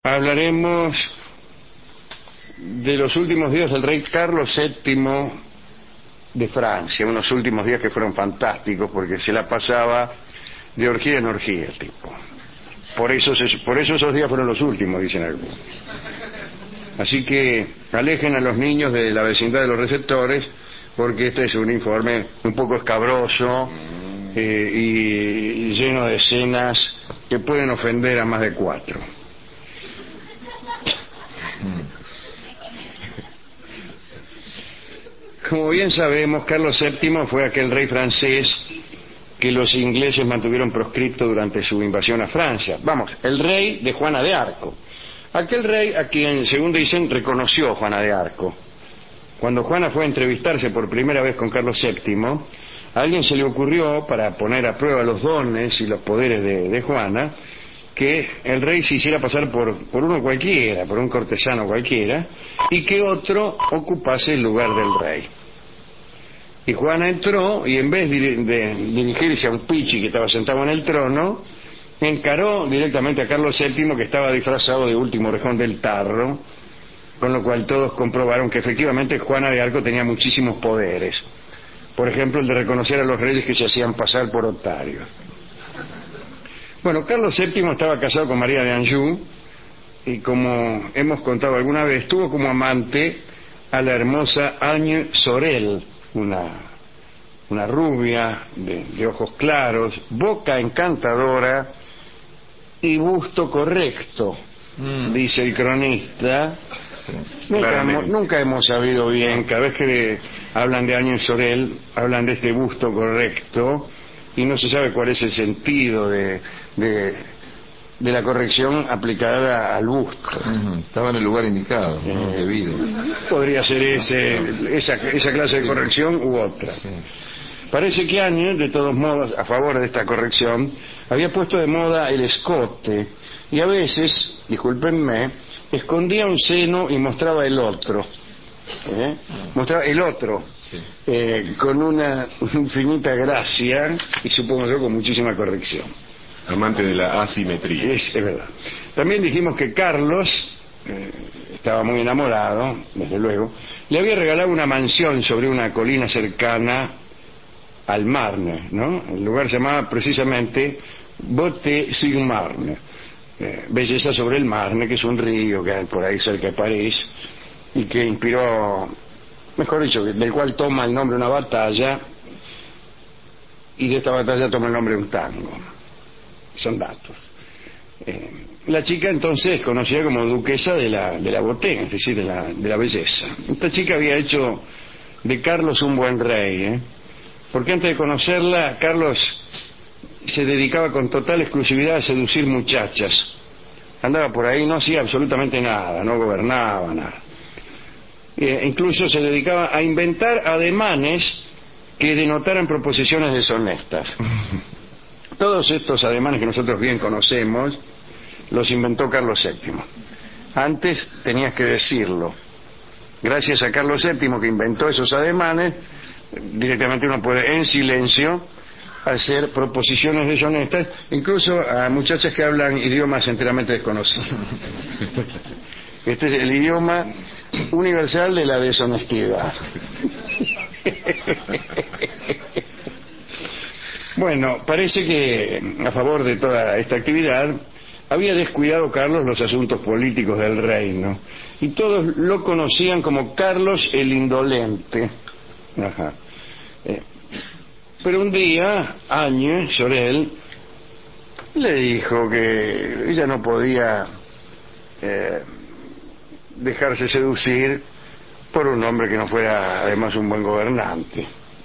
hablaremos de los últimos días del rey Carlos VII de Francia, unos últimos días que fueron fantásticos porque se la pasaba de orgía en orgía el tipo. Por eso esos días fueron los últimos, dicen algunos. Así que alejen a los niños de la vecindad de los receptores, porque este es un informe un poco escabroso y lleno de escenas que pueden ofender a más de 4. Como bien sabemos, Carlos VII fue aquel rey francés que los ingleses mantuvieron proscripto durante su invasión a Francia. Vamos, el rey de Juana de Arco. Aquel rey a quien, según dicen, reconoció Juana de Arco. Cuando Juana fue a entrevistarse por primera vez con Carlos VII, a alguien se le ocurrió, para poner a prueba los dones y los poderes de Juana, que el rey se hiciera pasar por uno cualquiera, por un cortesano cualquiera, y que otro ocupase el lugar del rey. Y Juana entró y en vez de dirigirse a un pichi que estaba sentado en el trono, encaró directamente a Carlos VII, que estaba disfrazado de último orejón del tarro, con lo cual todos comprobaron que efectivamente Juana de Arco tenía muchísimos poderes. Por ejemplo, el de reconocer a los reyes que se hacían pasar por otarios. Bueno, Carlos VII estaba casado con María de Anjou y, como hemos contado alguna vez, tuvo como amante a la hermosa Anne Sorel, una rubia de ojos claros, boca encantadora y busto correcto, dice el cronista. Nunca hemos sabido bien, cada vez que hablan de Anne Sorel, hablan de este busto correcto, y no se sabe cuál es el sentido de la corrección aplicada al busto. Estaba en el lugar indicado, debido. Podría ser esa clase de corrección u otra. Sí. Parece que Anne, de todos modos, a favor de esta corrección, había puesto de moda el escote, y a veces, discúlpenme, escondía un seno y mostraba el otro. Mostraba el otro, sí. Con una infinita gracia y, supongo yo, con muchísima corrección. Amante de la asimetría. Es verdad. También dijimos que Carlos estaba muy enamorado, desde luego. Le había regalado una mansión sobre una colina cercana al Marne, ¿no? El lugar se llamaba precisamente Beauté-sur-Marne, belleza sobre el Marne, que es un río que hay por ahí cerca de París y que inspiró, mejor dicho, del cual toma el nombre una batalla, y de esta batalla toma el nombre un tango. Son datos. La chica entonces conocida como duquesa de la beauté, es decir, de la belleza. Esta chica había hecho de Carlos un buen rey, porque antes de conocerla, Carlos se dedicaba con total exclusividad a seducir muchachas. Andaba por ahí, no hacía absolutamente nada, no gobernaba nada. Incluso se dedicaba a inventar ademanes que denotaran proposiciones deshonestas. Todos estos ademanes que nosotros bien conocemos los inventó Carlos VII. Antes tenías que decirlo. Gracias a Carlos VII, que inventó esos ademanes, directamente uno puede en silencio hacer proposiciones deshonestas, incluso a muchachas que hablan idiomas enteramente desconocidos. Este es el idioma universal de la deshonestidad. Bueno, parece que a favor de toda esta actividad había descuidado Carlos los asuntos políticos del reino, y todos lo conocían como Carlos el Indolente. Ajá. Pero un día Anne Sorel le dijo que ella no podía dejarse seducir por un hombre que no fuera además un buen gobernante.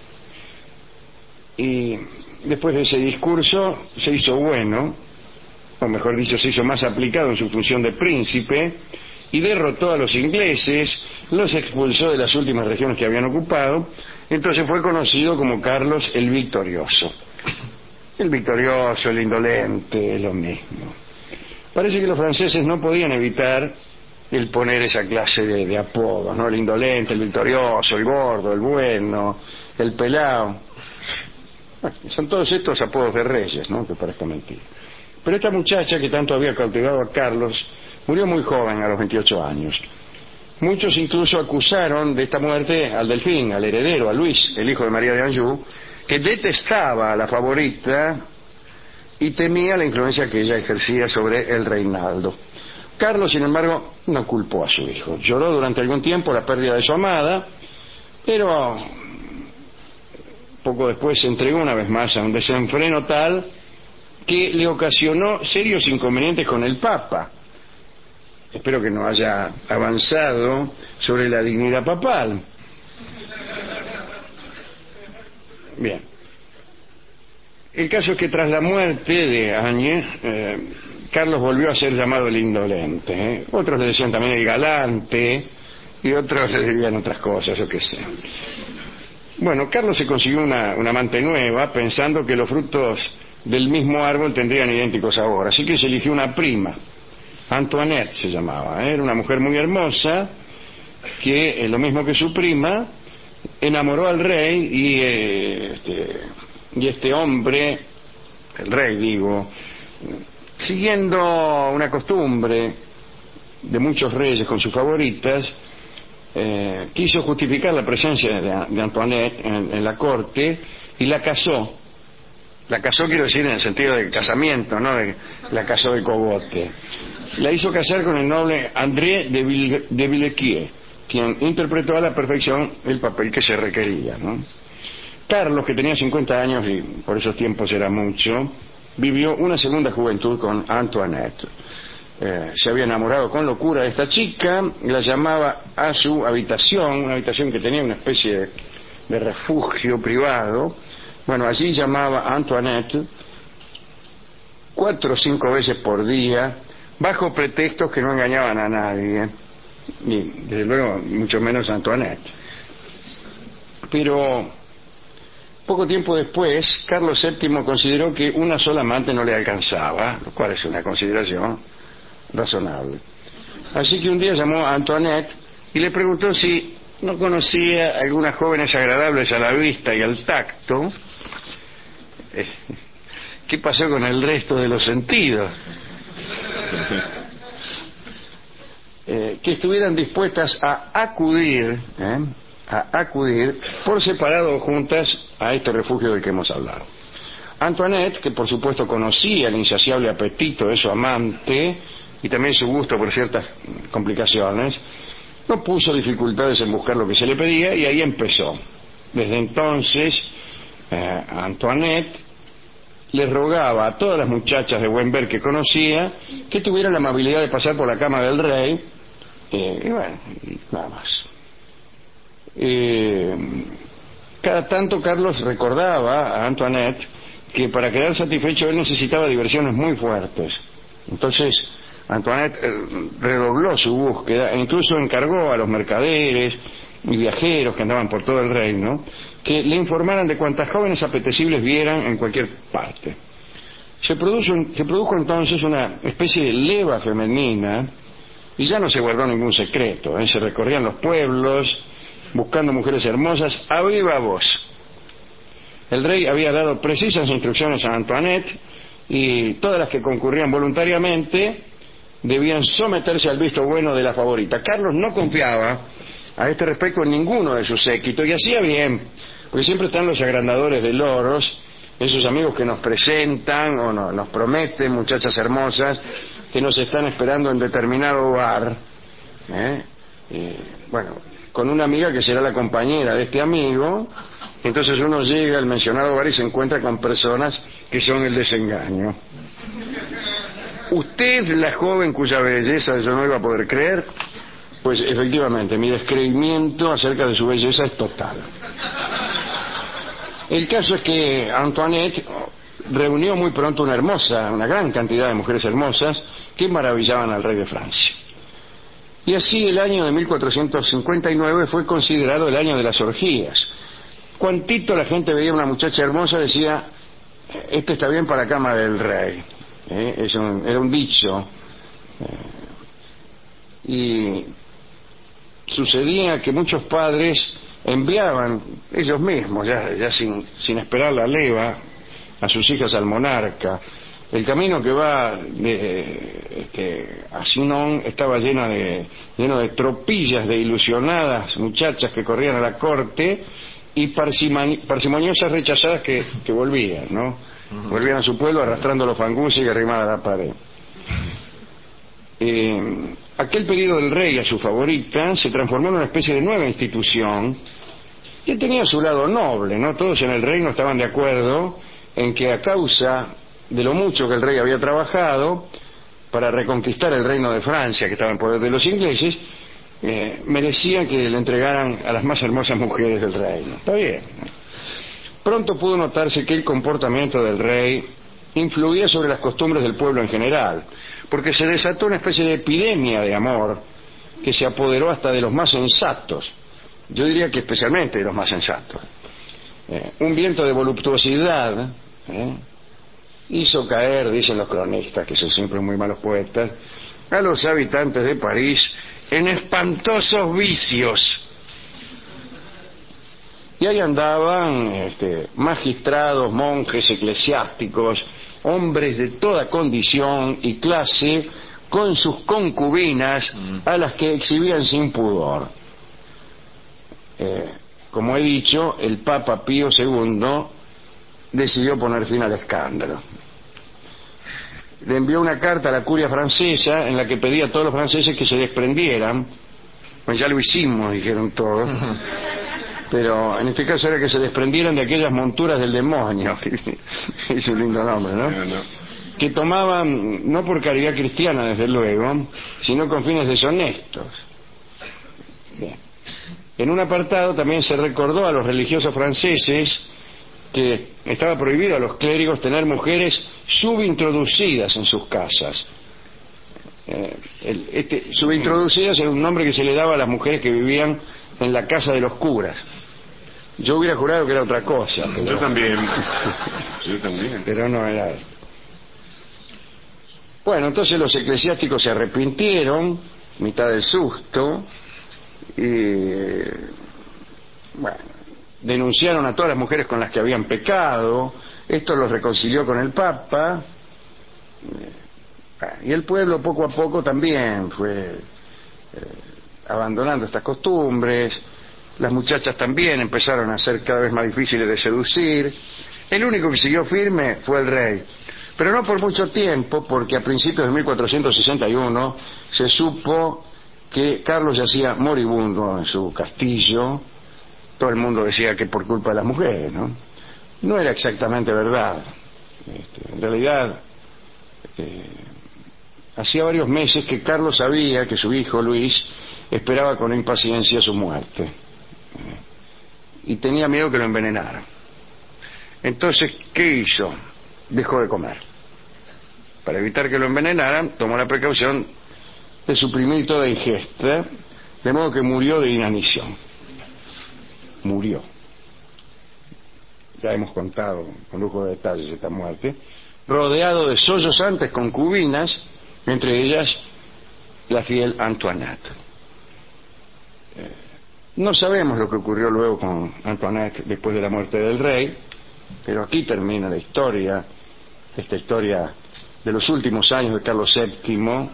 Y después de ese discurso se hizo bueno, o mejor dicho, se hizo más aplicado en su función de príncipe, y derrotó a los ingleses, los expulsó de las últimas regiones que habían ocupado. Entonces fue conocido como Carlos el Victorioso. El victorioso, el indolente, lo mismo. Parece que los franceses no podían evitar el poner esa clase de apodos, ¿no? El indolente, el victorioso, el gordo, el bueno, el pelao. Bueno, son todos estos apodos de reyes, ¿no? Que parezca mentira. Pero esta muchacha que tanto había cautivado a Carlos Murió muy joven, a los 28 años. Muchos incluso acusaron de esta muerte al delfín, al heredero, a Luis, el hijo de María de Anjou, que detestaba a la favorita y temía la influencia que ella ejercía sobre el reinaldo. Carlos, sin embargo, no culpó a su hijo. Lloró durante algún tiempo la pérdida de su amada, pero poco después se entregó una vez más a un desenfreno tal que le ocasionó serios inconvenientes con el Papa. Espero que no haya avanzado sobre la dignidad papal. Bien. El caso es que tras la muerte de Áñez, Carlos volvió a ser llamado el indolente. Otros le decían también el galante y otros le decían otras cosas, yo qué sé. Bueno, Carlos se consiguió una amante nueva pensando que los frutos del mismo árbol tendrían idéntico sabor, así que se eligió una prima. Antoinette se llamaba, era una mujer muy hermosa que, lo mismo que su prima, enamoró al rey y este hombre, el rey digo, siguiendo una costumbre de muchos reyes con sus favoritas, quiso justificar la presencia de Antoinette en la corte y la casó. La casó, quiero decir, en el sentido de casamiento, no la casó de cogote. La hizo casar con el noble André de Villequier, quien interpretó a la perfección el papel que se requería, ¿no? Carlos, que tenía 50 años y por esos tiempos era mucho, vivió una segunda juventud con Antoinette. Se había enamorado con locura de esta chica, la llamaba a su habitación, una habitación que tenía una especie de refugio privado. Bueno, allí llamaba a Antoinette 4 o 5 veces por día, bajo pretextos que no engañaban a nadie, y desde luego mucho menos a Antoinette. Pero poco tiempo después, Carlos VII consideró que una sola amante no le alcanzaba, lo cual es una consideración razonable. Así que un día llamó a Antoinette y le preguntó si no conocía algunas jóvenes agradables a la vista y al tacto. ¿Qué pasó con el resto de los sentidos? Que estuvieran dispuestas a acudir por separado o juntas a este refugio del que hemos hablado. Antoinette, que por supuesto conocía el insaciable apetito de su amante y también su gusto por ciertas complicaciones, no puso dificultades en buscar lo que se le pedía y ahí empezó. Desde entonces, Antoinette le rogaba a todas las muchachas de buen ver que conocía que tuvieran la amabilidad de pasar por la cama del rey, y bueno, nada más. Cada tanto Carlos recordaba a Antoinette que para quedar satisfecho él necesitaba diversiones muy fuertes. Entonces Antoinette redobló su búsqueda e incluso encargó a los mercaderes y viajeros que andaban por todo el reino que le informaran de cuantas jóvenes apetecibles vieran en cualquier parte. Se produjo entonces una especie de leva femenina y ya no se guardó ningún secreto, se recorrían los pueblos buscando mujeres hermosas a viva voz. El rey había dado precisas instrucciones a Antoinette y todas las que concurrían voluntariamente debían someterse al visto bueno de la favorita. Carlos no confiaba a este respecto en ninguno de sus séquitos y hacía bien, porque siempre están los agrandadores de loros, esos amigos que nos presentan o nos prometen muchachas hermosas que nos están esperando en determinado bar, bueno, con una amiga que será la compañera de este amigo. Entonces uno llega al mencionado bar y se encuentra con personas que son el desengaño. Usted, la joven cuya belleza yo no iba a poder creer, pues efectivamente mi descreimiento acerca de su belleza es total. El caso es que Antoinette reunió muy pronto una gran cantidad de mujeres hermosas que maravillaban al rey de Francia. Y así el año de 1459 fue considerado el año de las orgías. Cuantito la gente veía una muchacha hermosa decía, este está bien para la cama del rey. Era un dicho. Y sucedía que muchos padres enviaban ellos mismos, ya sin esperar la leva, a sus hijas al monarca. El camino que va a Sinon estaba lleno de tropillas de ilusionadas muchachas que corrían a la corte y parsimoniosas rechazadas que volvían, ¿no? Volvían a su pueblo arrastrando los fanguses y arrimadas a la pared. Aquel pedido del rey a su favorita se transformó en una especie de nueva institución que tenía su lado noble, ¿no? Todos en el reino estaban de acuerdo en que a causa de lo mucho que el rey había trabajado para reconquistar el reino de Francia, que estaba en poder de los ingleses, merecía que le entregaran a las más hermosas mujeres del reino. Está bien, ¿no? Pronto pudo notarse que el comportamiento del rey influía sobre las costumbres del pueblo en general, porque se desató una especie de epidemia de amor que se apoderó hasta de los más sensatos. Yo diría que especialmente de los más sensatos. Un viento de voluptuosidad hizo caer, dicen los cronistas, que son siempre muy malos poetas, a los habitantes de París en espantosos vicios. Y ahí andaban magistrados, monjes, eclesiásticos, hombres de toda condición y clase, con sus concubinas, a las que exhibían sin pudor. Como he dicho, el Papa Pío II decidió poner fin al escándalo. Le envió una carta a la curia francesa en la que pedía a todos los franceses que se desprendieran. Pues ya lo hicimos, dijeron todos. Pero en este caso era que se desprendieran de aquellas monturas del demonio. Es un lindo nombre, ¿no? Que tomaban, no por caridad cristiana, desde luego, sino con fines deshonestos. Bien. En un apartado también se recordó a los religiosos franceses que estaba prohibido a los clérigos tener mujeres subintroducidas en sus casas. Subintroducidas era un nombre que se le daba a las mujeres que vivían en la casa de los curas. Yo hubiera jurado que era otra cosa. Pero... Yo también. Pero no era. Bueno, entonces los eclesiásticos se arrepintieron, mitad del susto, y bueno, denunciaron a todas las mujeres con las que habían pecado. Esto los reconcilió con el Papa, y el pueblo poco a poco también fue abandonando estas costumbres. Las muchachas también empezaron a ser cada vez más difíciles de seducir. El único que siguió firme fue el rey, pero no por mucho tiempo, porque a principios de 1461 se supo que Carlos yacía moribundo en su castillo. Todo el mundo decía que por culpa de las mujeres, ¿no? No era exactamente verdad. En realidad, hacía varios meses que Carlos sabía que su hijo Luis esperaba con impaciencia su muerte, y tenía miedo que lo envenenaran. Entonces, ¿qué hizo? Dejó de comer. Para evitar que lo envenenaran, tomó la precaución de suprimir toda ingesta, de modo que murió de inanición. Murió. Ya hemos contado con lujo de detalles esta muerte, rodeado de sollozantes concubinas, entre ellas la fiel Antoinette. No sabemos lo que ocurrió luego con Antoinette después de la muerte del rey, pero aquí termina la historia, esta historia de los últimos años de Carlos VII,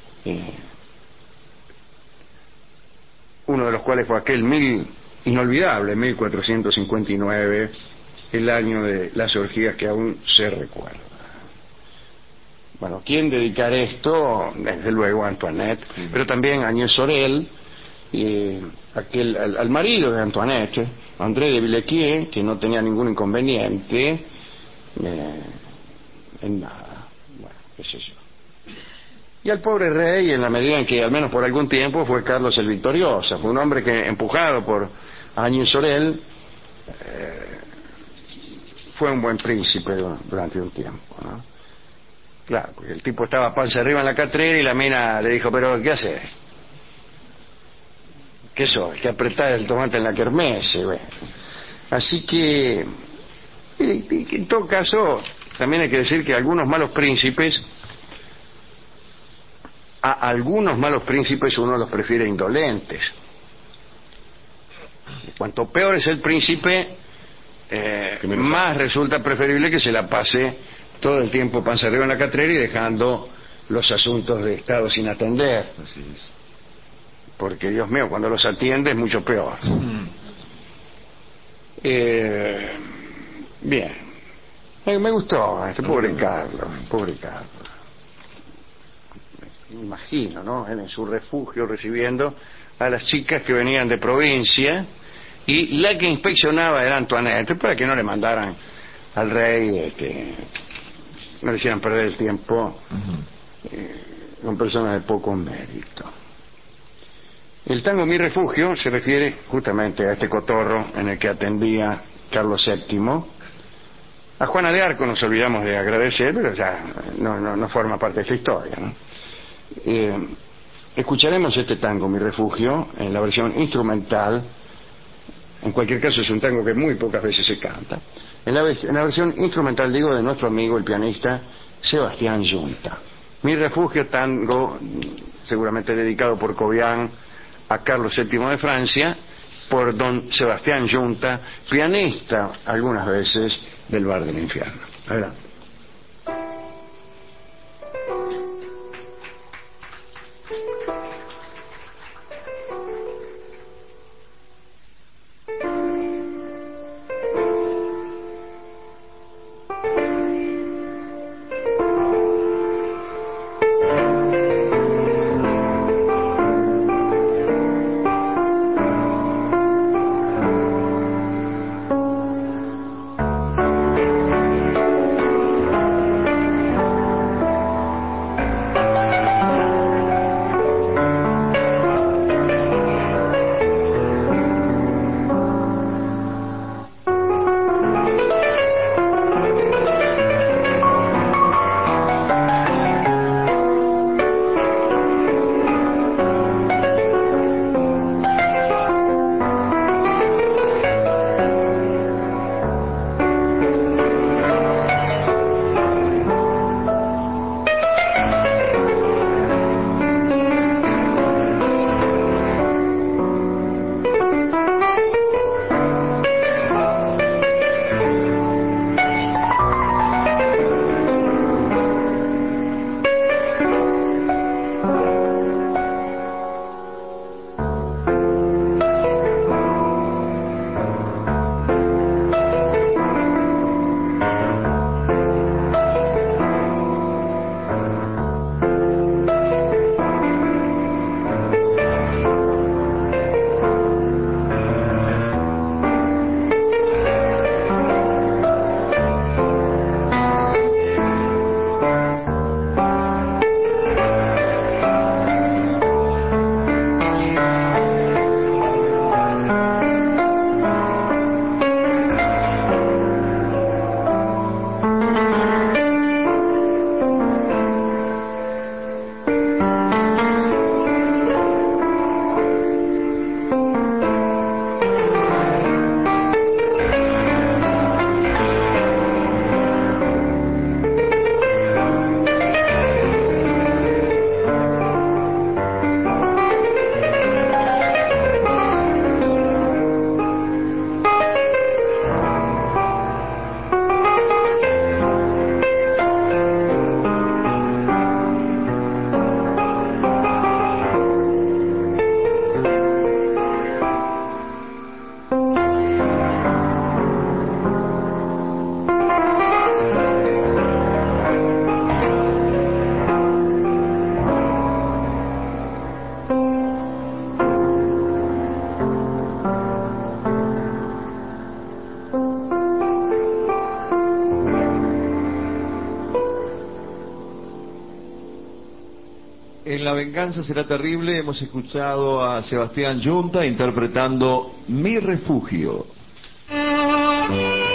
uno de los cuales fue aquel inolvidable 1459, el año de las orgías que aún se recuerda. Bueno, ¿quién dedicar esto? Desde luego a Antoinette, pero también a Agnès Sorel, y al marido de Antoinette, André de Villequier, que no tenía ningún inconveniente en nada. Bueno, qué sé yo. Y al pobre rey, en la medida en que, al menos por algún tiempo, fue Carlos el Victorioso. Fue un hombre que, empujado por Agnès Sorel, fue un buen príncipe durante un tiempo, ¿no? Claro, porque el tipo estaba panza arriba en la catrera y la mina le dijo, pero ¿qué haces? ¿Qué sos? Que apretás el tomate en la kermesse. Bueno. Así que, en todo caso, también hay que decir que a algunos malos príncipes uno los prefiere indolentes. Cuanto peor es el príncipe, más resulta preferible que se la pase todo el tiempo panza arriba en la catrera y dejando los asuntos de Estado sin atender. Así es. Porque, Dios mío, cuando los atiende es mucho peor. Bien. Me gustó este pobre Carlos, pobre Carlos. Me imagino, ¿no? Él en su refugio recibiendo a las chicas que venían de provincia, y la que inspeccionaba era Antoinette, para que no le mandaran al rey, no le hicieran perder el tiempo con personas de poco mérito. El tango Mi Refugio se refiere justamente a este cotorro en el que atendía Carlos VII. A Juana de Arco nos olvidamos de agradecer, pero ya no forma parte de esta historia, ¿no? Escucharemos este tango Mi Refugio en la versión instrumental. En cualquier caso es un tango que muy pocas veces se canta. En la versión instrumental, digo, de nuestro amigo el pianista Sebastián Yunta. Mi Refugio, tango seguramente dedicado por Cobian a Carlos VII de Francia, por don Sebastián Yunta, pianista algunas veces del Bar del Infierno. Adelante. En La venganza será terrible hemos escuchado a Sebastián Yunta interpretando Mi Refugio.